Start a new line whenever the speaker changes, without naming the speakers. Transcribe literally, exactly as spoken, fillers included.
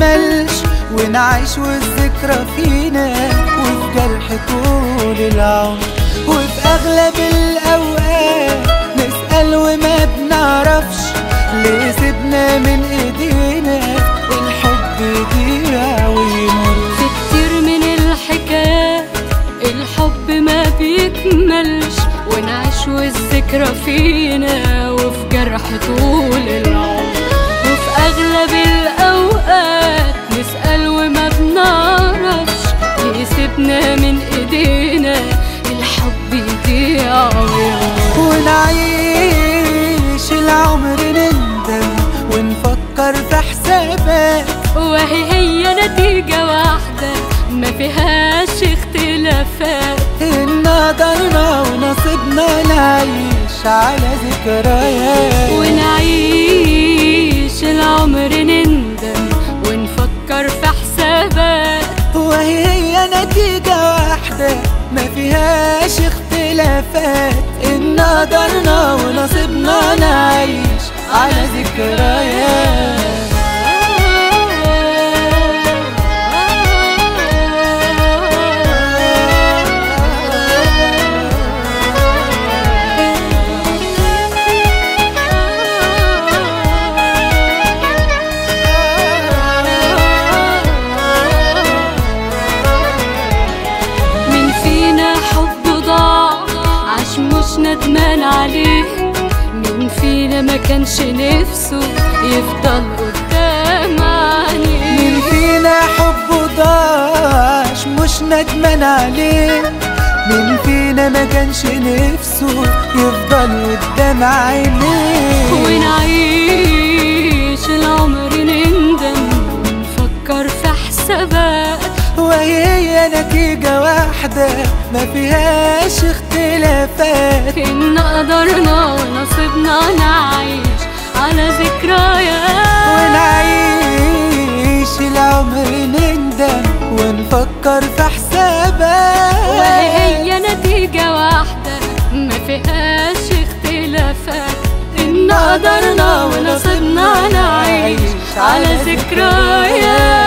بيكملش، ونعيش والذكرى فينا وفي جرح طول العمر. وفي أغلب الأوقات نسأل وما بنعرفش ليه سيبنا من ايدينا الحب يضيع ويمر.
في كتير من الحكايات الحب ما بيكملش، ونعيش والذكرى فينا وفي جرح طول العمر. وفي أغلب الأوقات نسأل وما بنعرفش ليه سيبنا من ايدينا الحب يضيع ويمر.
ونعيش العمر نندم ونفكر في حسابات،
وهي هي نتيجة واحدة ما فيهاش اختلافات.
إن قدرنا ونصيبنا نعيش على ذكريات.
ونعيش العمر نندم ونفكر في حسابات،
وهي هي نتيجة واحدة ما فيهاش اختلافات. إن قدرنا ونصيبنا نعيش على ذكريات.
مش ندمان عليه، مين فينا ما كانش نفسه يفضل قدام عينيه.
مين فينا حبه ضاعش مش ندمان عليه، مين فينا ما كانش نفسه يفضل قدام عينيه.
ونعيش العمر نندم ونفكر في حسابات،
وهي هي نتيجة واحدة ما فيهاش اختلافات.
إن قدرنا ونصيبنا نعيش على ذكريات.
ونعيش العمر نندم ونفكر في حسابات،
وهي هي نتيجة واحدة ما فيهاش اختلافات. إن قدرنا ونصيبنا نعيش على ذكريات.